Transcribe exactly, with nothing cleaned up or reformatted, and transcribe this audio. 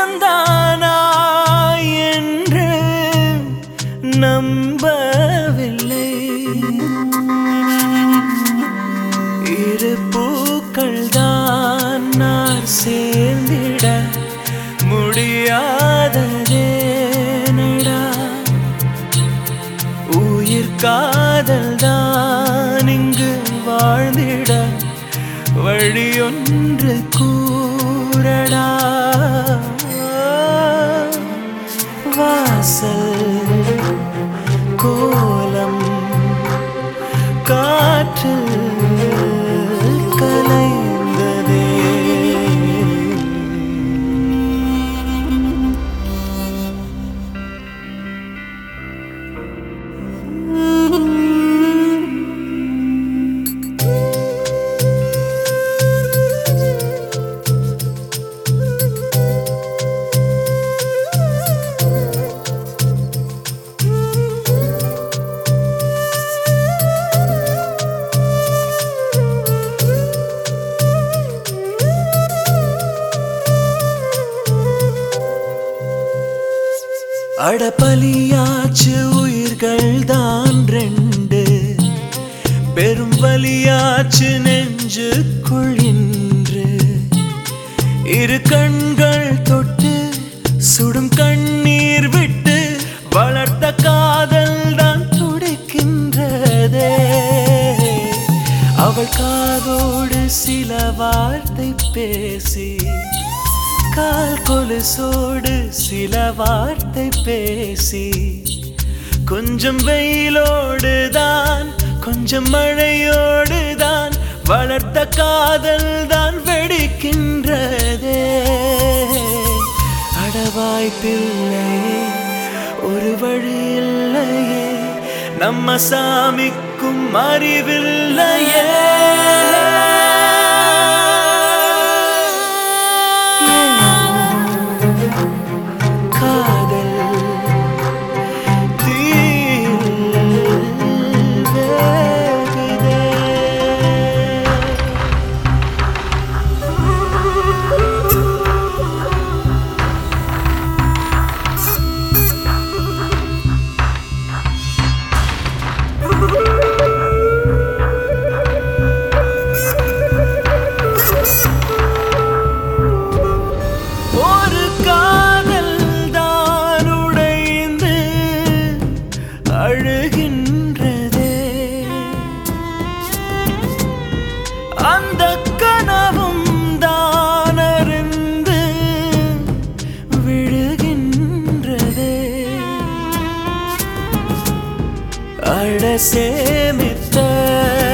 வசந்தானா என்று நம்பவில்லை. இரு பூக்கள் தான் நான் சேர்ந்திட முடியாததேனடா. உயிர் காதல் தான் இங்கு வாழ்ந்திட வழியொன்று கூறடா. வாசல் கோலம் காற்றில் கலைந்ததே. அடபலியாச்சு உயிர்கள் தான் ரெண்டு, பெரும் வலியாச்சு நெஞ்சுக்குள் இன்று. இரு கண்கள் தொட்டு சுடும் கண்ணீர் விட்டு வளர்த்த காதல் தான் துடிக்கின்றதே. அவள் காதோடு சில வார்த்தை பேசி, கால் கொலுசோடு சில வார்த்தை பேசி, கொஞ்சம் வெயிலோடுதான் கொஞ்சம் மழையோடுதான் வளர்த்த காதல் தான் வெடிக்கின்றதே. அடவாய்ப்பில்லையே ஒரு வழி இல்லையே, நம்ம சாமிக்கும் அறிவில்லையே. அந்த கனவும் தான் அறிந்து விழுகின்றதே. அட சேமித்த